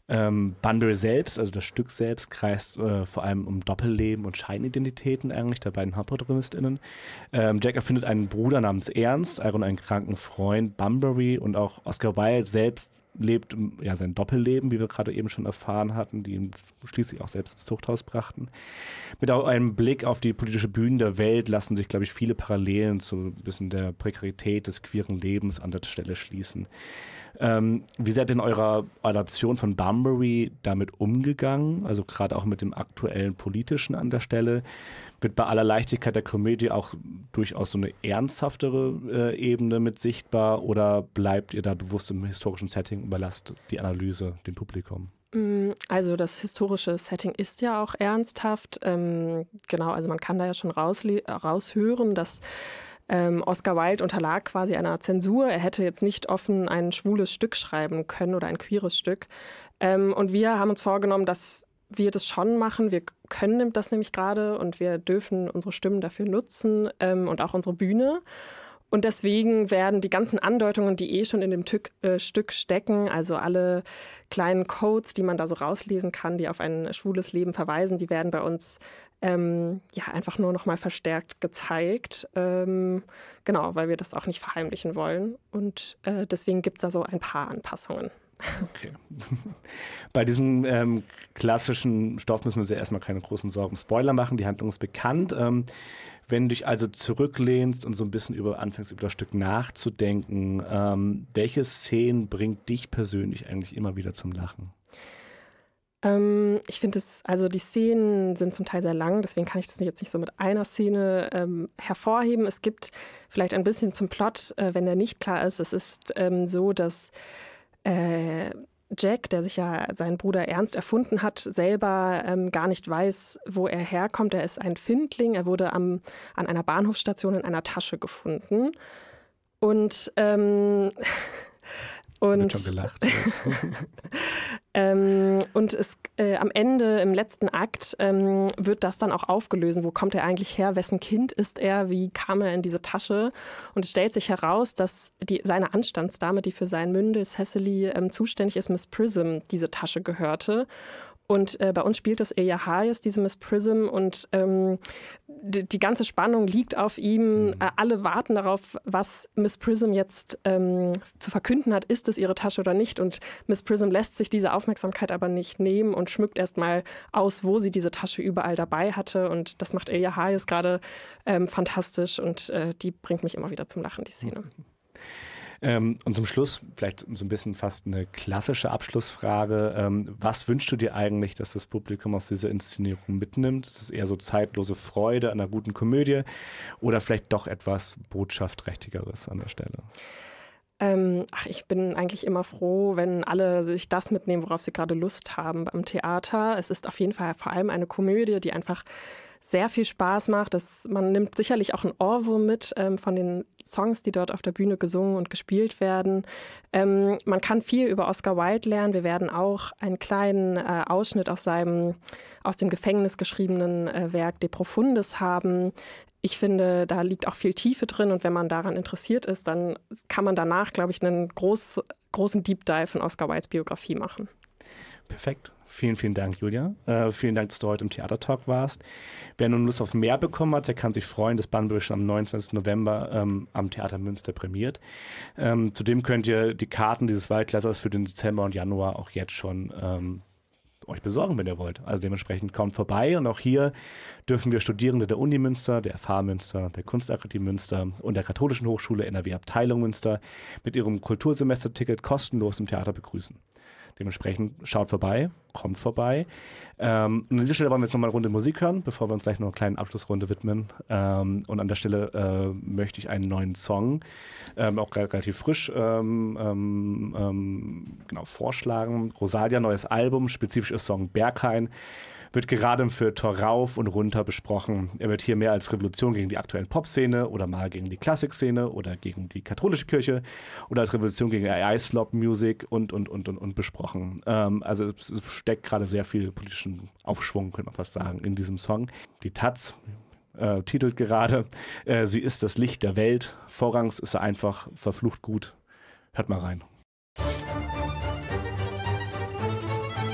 S2: Ähm, Bunbury selbst, also das Stück selbst, kreist äh, vor allem um Doppelleben und Scheinidentitäten eigentlich der beiden HauptprotagonistInnen. Ähm, Jack erfindet einen Bruder namens Ernst, und einen kranken Freund Bunbury, und auch Oscar Wilde selbst lebt ja sein Doppelleben, wie wir gerade eben schon erfahren hatten, die ihn schließlich auch selbst ins Zuchthaus brachten. Mit auch einem Blick auf die politische Bühne der Welt lassen sich, glaube ich, viele Parallelen zu ein bisschen der Prekarität des queeren Lebens an der Stelle schließen. Ähm, wie seid ihr in eurer Adaption von Bunbury damit umgegangen? Also gerade auch mit dem aktuellen Politischen an der Stelle. Wird bei aller Leichtigkeit der Komödie auch durchaus so eine ernsthaftere äh, Ebene mit sichtbar, oder bleibt ihr da bewusst im historischen Setting, überlasst die Analyse dem Publikum?
S4: Also das historische Setting ist ja auch ernsthaft. Ähm, genau, also man kann da ja schon rausle- raushören, dass Ähm, Oscar Wilde unterlag quasi einer Zensur. Er hätte jetzt nicht offen ein schwules Stück schreiben können oder ein queeres Stück. Ähm, und wir haben uns vorgenommen, dass wir das schon machen. Wir können das nämlich gerade und wir dürfen unsere Stimmen dafür nutzen ähm, und auch unsere Bühne. Und deswegen werden die ganzen Andeutungen, die eh schon in dem Tück, äh, Stück stecken, also alle kleinen Codes, die man da so rauslesen kann, die auf ein schwules Leben verweisen, die werden bei uns ähm, ja einfach nur noch mal verstärkt gezeigt. Ähm, genau, weil wir das auch nicht verheimlichen wollen. Und äh, deswegen gibt es da so ein paar Anpassungen.
S2: Okay. Bei diesem ähm, klassischen Stoff müssen wir uns ja erstmal keine großen Sorgen um Spoiler machen. Die Handlung ist bekannt. Ähm, wenn du dich also zurücklehnst und so ein bisschen über anfängst, über das Stück nachzudenken, ähm, welche Szenen bringt dich persönlich eigentlich immer wieder zum Lachen?
S4: Ähm, ich finde es, also die Szenen sind zum Teil sehr lang, deswegen kann ich das jetzt nicht so mit einer Szene ähm, hervorheben. Es gibt vielleicht ein bisschen zum Plot, äh, wenn der nicht klar ist. Es ist ähm, so, dass äh, Jack, der sich ja seinen Bruder Ernst erfunden hat, selber ähm, gar nicht weiß, wo er herkommt. Er ist ein Findling. Er wurde am, an einer Bahnhofsstation in einer Tasche gefunden. Und, ähm, und,
S2: Wird schon gelacht.
S4: ähm, und es, äh, am Ende, im letzten Akt, ähm, wird das dann auch aufgelöst. Wo kommt er eigentlich her? Wessen Kind ist er? Wie kam er in diese Tasche? Und es stellt sich heraus, dass die, seine Anstandsdame, die für sein Mündel, Cecily, ähm, zuständig ist, Miss Prism, diese Tasche gehörte. Und äh, bei uns spielt das Elia Hayes, diese Miss Prism, und ähm, die, die ganze Spannung liegt auf ihm. Mhm. Äh, alle warten darauf, was Miss Prism jetzt ähm, zu verkünden hat. Ist es ihre Tasche oder nicht? Und Miss Prism lässt sich diese Aufmerksamkeit aber nicht nehmen und schmückt erst mal aus, wo sie diese Tasche überall dabei hatte. Und das macht Elia Hayes gerade ähm, fantastisch, und äh, die bringt mich immer wieder zum Lachen, die Szene. Mhm.
S2: Ähm, und zum Schluss vielleicht so ein bisschen fast eine klassische Abschlussfrage. Ähm, was wünschst du dir eigentlich, dass das Publikum aus dieser Inszenierung mitnimmt? Ist es eher so zeitlose Freude an einer guten Komödie oder vielleicht doch etwas Botschaftsträchtigeres an der Stelle?
S4: Ähm, ach, ich bin eigentlich immer froh, wenn alle sich das mitnehmen, worauf sie gerade Lust haben beim Theater. Es ist auf jeden Fall vor allem eine Komödie, die einfach sehr viel Spaß macht. Das, man nimmt sicherlich auch einen Ohrwurm mit ähm, von den Songs, die dort auf der Bühne gesungen und gespielt werden. Ähm, man kann viel über Oscar Wilde lernen. Wir werden auch einen kleinen äh, Ausschnitt aus seinem aus dem Gefängnis geschriebenen äh, Werk De Profundis haben. Ich finde, da liegt auch viel Tiefe drin, und wenn man daran interessiert ist, dann kann man danach, glaube ich, einen groß, großen Deep Dive in Oscar Wildes Biografie machen.
S2: Perfekt. Vielen, vielen Dank, Julia. Äh, vielen Dank, dass du heute im Theatertalk warst. Wer nun Lust auf mehr bekommen hat, der kann sich freuen, dass Bunbury schon am neunundzwanzigsten November ähm, am Theater Münster prämiert. Ähm, zudem könnt ihr die Karten dieses Waldklassers für den Dezember und Januar auch jetzt schon ähm, euch besorgen, wenn ihr wollt. Also dementsprechend kommt vorbei, und auch hier dürfen wir Studierende der Uni Münster, der F H Münster, der Kunstakademie Münster und der Katholischen Hochschule N R W Abteilung Münster mit ihrem Kultursemesterticket kostenlos im Theater begrüßen. Dementsprechend schaut vorbei, kommt vorbei. Ähm, an dieser Stelle wollen wir jetzt nochmal eine Runde Musik hören, bevor wir uns gleich noch einer kleinen Abschlussrunde widmen. Ähm, und an der Stelle äh, möchte ich einen neuen Song, ähm, auch relativ frisch, ähm, ähm, genau, vorschlagen. Rosalia, neues Album, spezifisches Song Berghain. Wird gerade im Feuilleton rauf und runter besprochen. Er wird hier mehr als Revolution gegen die aktuellen Pop-Szene oder mal gegen die Klassik-Szene oder gegen die katholische Kirche oder als Revolution gegen A I-Slop-Music und, und, und, und, und besprochen. Ähm, also es steckt gerade sehr viel politischen Aufschwung, könnte man fast sagen, in diesem Song. Die Taz äh, titelt gerade, äh, sie ist das Licht der Welt. Vorrangs ist er einfach verflucht gut. Hört mal rein.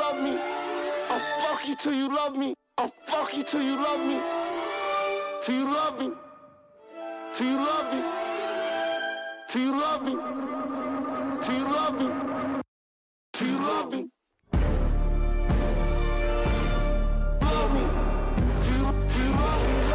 S7: love me. I'll fuck you till you love me. I'll fuck you till you love me. Till you love me. Till you love me. Till you love me. Till you love me. Till you love me. Love me. Till you, till you love me.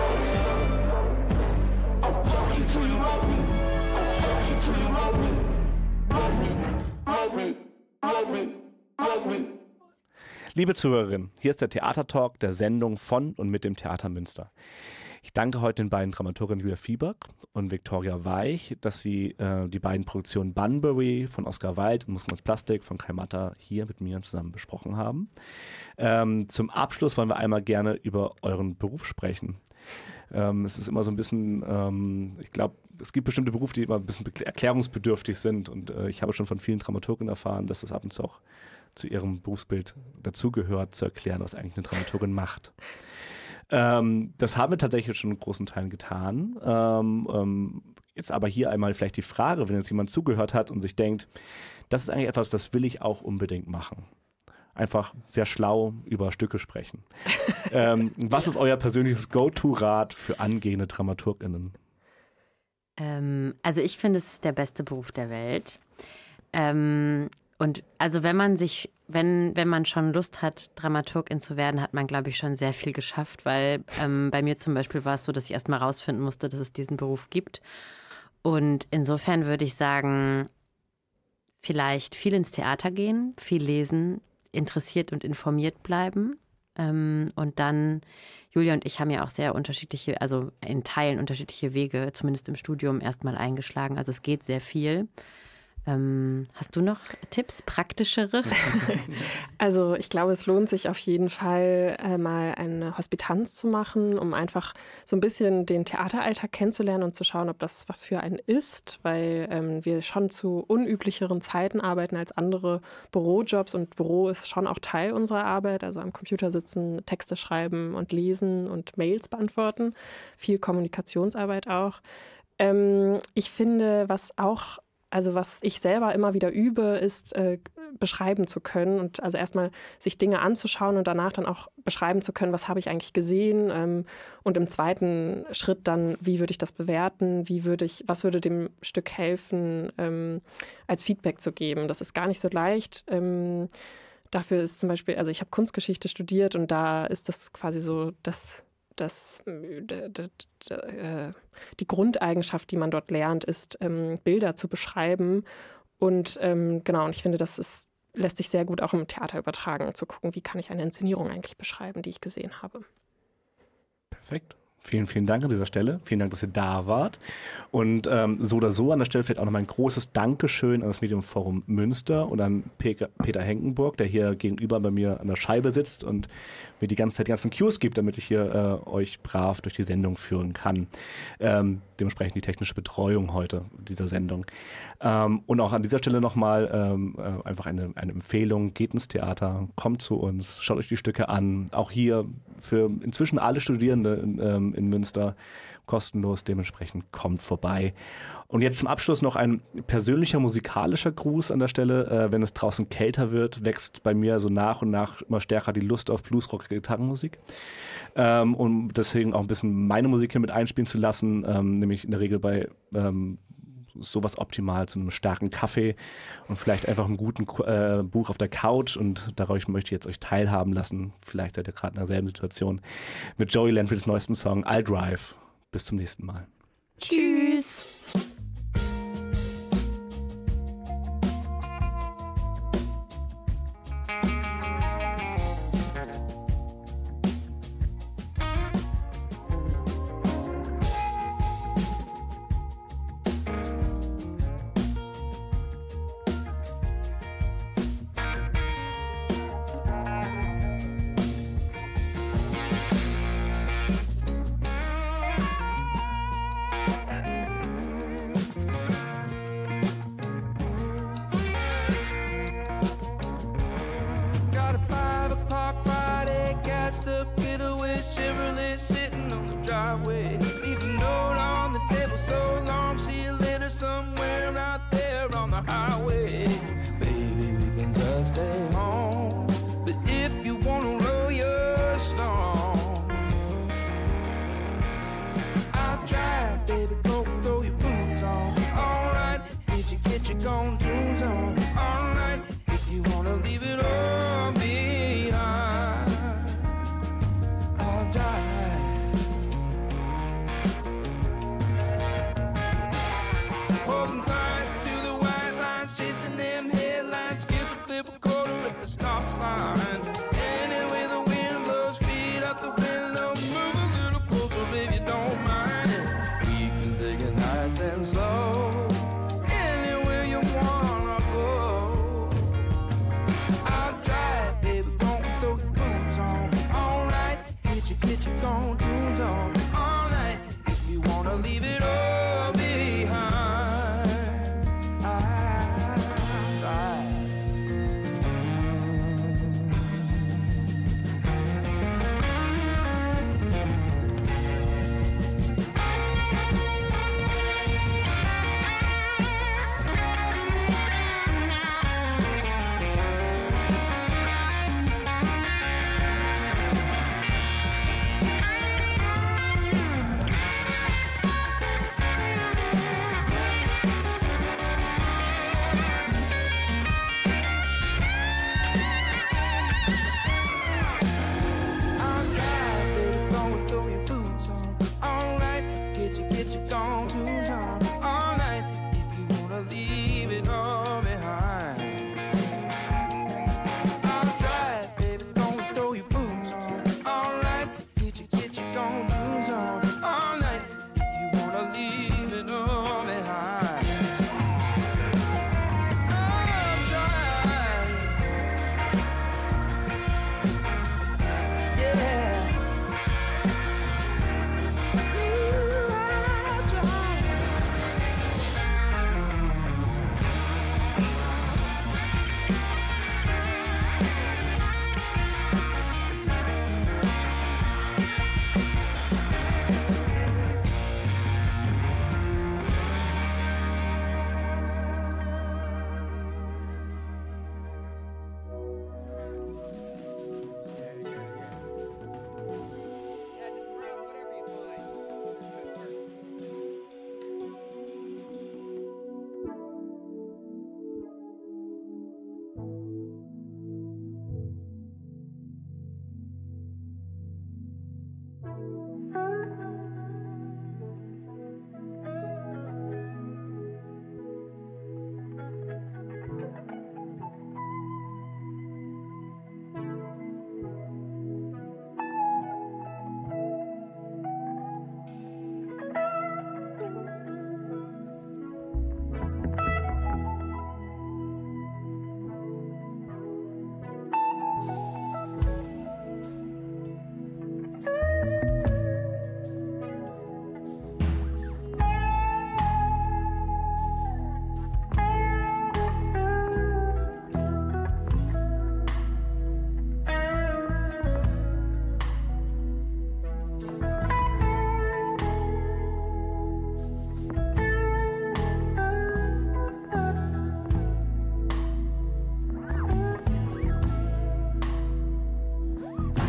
S7: I'll fuck you till you love me. I'll fuck you till you love me. Love me. Love me. Love me. Love me.
S2: Liebe Zuhörerinnen, hier ist der Theatertalk der Sendung von und mit dem Theater Münster. Ich danke heute den beiden Dramaturginnen Julia Fieberg und Viktoria Weich, dass sie äh, die beiden Produktionen Bunbury von Oscar Wilde und Muskeln aus Plastik von Kai Matter hier mit mir zusammen besprochen haben. Ähm, zum Abschluss wollen wir einmal gerne über euren Beruf sprechen. Ähm, es ist immer so ein bisschen, ähm, ich glaube, es gibt bestimmte Berufe, die immer ein bisschen erklärungsbedürftig sind und äh, ich habe schon von vielen Dramaturgen erfahren, dass das ab und zu auch zu ihrem Berufsbild dazugehört, zu erklären, was eigentlich eine Dramaturgin macht. Ähm, das haben wir tatsächlich schon in großen Teilen getan. Ähm, ähm, jetzt aber hier einmal vielleicht die Frage, wenn jetzt jemand zugehört hat und sich denkt, das ist eigentlich etwas, das will ich auch unbedingt machen. Einfach sehr schlau über Stücke sprechen. ähm, was ist euer persönliches Go-To-Rat für angehende DramaturgInnen?
S3: Ähm, also ich finde, es ist der beste Beruf der Welt. Ähm, und also wenn man sich, wenn, wenn man schon Lust hat, Dramaturgin zu werden, hat man, glaube ich, schon sehr viel geschafft, weil ähm, bei mir zum Beispiel war es so, dass ich erst mal rausfinden musste, dass es diesen Beruf gibt. Und insofern würde ich sagen, vielleicht viel ins Theater gehen, viel lesen, interessiert und informiert bleiben. Ähm, und dann, Julia und ich haben ja auch sehr unterschiedliche, also in Teilen unterschiedliche Wege, zumindest im Studium, erstmal eingeschlagen. Also es geht sehr viel. Ähm, hast du noch Tipps, praktischere?
S4: Also ich glaube, es lohnt sich auf jeden Fall, äh, mal eine Hospitanz zu machen, um einfach so ein bisschen den Theateralltag kennenzulernen und zu schauen, ob das was für einen ist, weil ähm, wir schon zu unüblicheren Zeiten arbeiten als andere Bürojobs und Büro ist schon auch Teil unserer Arbeit, also am Computer sitzen, Texte schreiben und lesen und Mails beantworten, viel Kommunikationsarbeit auch. Ähm, ich finde, was auch Also was ich selber immer wieder übe, ist äh, beschreiben zu können und also erstmal sich Dinge anzuschauen und danach dann auch beschreiben zu können, was habe ich eigentlich gesehen ähm, und im zweiten Schritt dann, wie würde ich das bewerten, wie würde ich, was würde dem Stück helfen, ähm, als Feedback zu geben. Das ist gar nicht so leicht. Ähm, dafür ist zum Beispiel, also ich habe Kunstgeschichte studiert und da ist das quasi so das Das, die Grundeigenschaft, die man dort lernt, ist, Bilder zu beschreiben. Und genau, und ich finde, das ist, lässt sich sehr gut auch im Theater übertragen, zu gucken, wie kann ich eine Inszenierung eigentlich beschreiben, die ich gesehen habe.
S2: Perfekt. Vielen, vielen Dank an dieser Stelle. Vielen Dank, dass ihr da wart. Und ähm, so oder so an der Stelle vielleicht auch nochmal ein großes Dankeschön an das Medienforum Münster und an Pe- Peter Henkenburg, der hier gegenüber bei mir an der Scheibe sitzt und mir die ganze Zeit die ganzen Cues gibt, damit ich hier äh, euch brav durch die Sendung führen kann. Ähm, dementsprechend die technische Betreuung heute dieser Sendung. Ähm, und auch an dieser Stelle nochmal ähm, äh, einfach eine, eine Empfehlung. Geht ins Theater, kommt zu uns, schaut euch die Stücke an. Auch hier für inzwischen alle Studierende ähm, in Münster kostenlos, dementsprechend kommt vorbei. Und jetzt zum Abschluss noch ein persönlicher musikalischer Gruß an der Stelle. Äh, wenn es draußen kälter wird, wächst bei mir so nach und nach immer stärker die Lust auf bluesrockige Gitarrenmusik. Ähm, um deswegen auch ein bisschen meine Musik hier mit einspielen zu lassen, ähm, nämlich in der Regel bei ähm, sowas optimal zu einem starken Kaffee und vielleicht einfach einem guten äh, Buch auf der Couch und darauf möchte ich jetzt euch teilhaben lassen. Vielleicht seid ihr gerade in derselben Situation mit Joey Landfield's neuestem Song I'll Drive. Bis zum nächsten Mal.
S3: Tschüss.
S8: Somewhere on the highway, baby, we can just stay home. But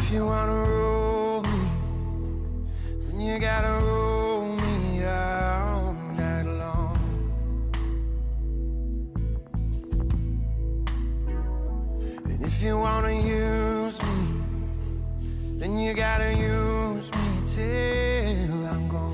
S8: if you wanna roll me, then you gotta roll me all night long. And if you wanna use me, then you gotta use me till I'm gone.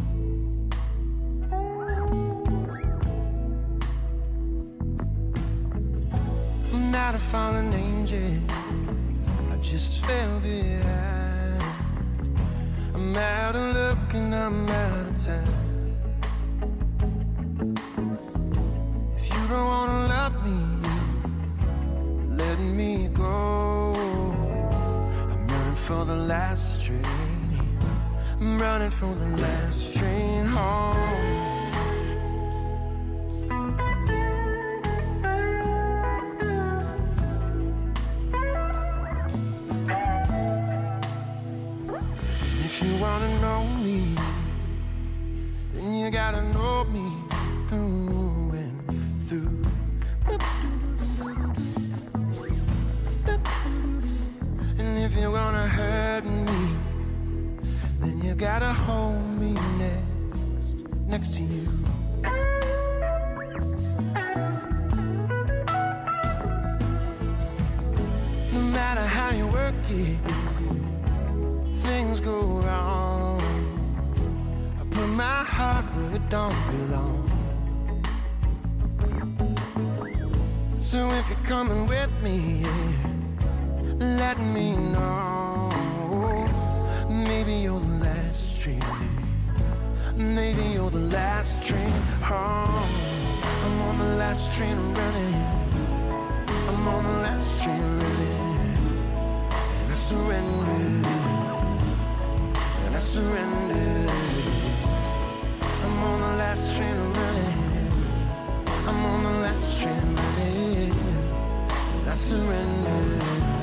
S8: I'm not a fallen angel, I just fell behind. I'm out of luck and I'm out of time. If you don't wanna love me, let me go. I'm running for the last train. I'm running for the last train home. If you wanna know me, then you gotta know me through and through. And if you're gonna hurt me, then you gotta hold me next, next to you. No matter how you work it, things go wrong. I put my heart where it don't belong. So if you're coming with me, let me know. Maybe you're the last train. Maybe you're the last train home. I'm on the last train running. I'm on the last train running. And I surrender. And I surrender. I'm on the last train running. I'm on the last train running. And I surrender.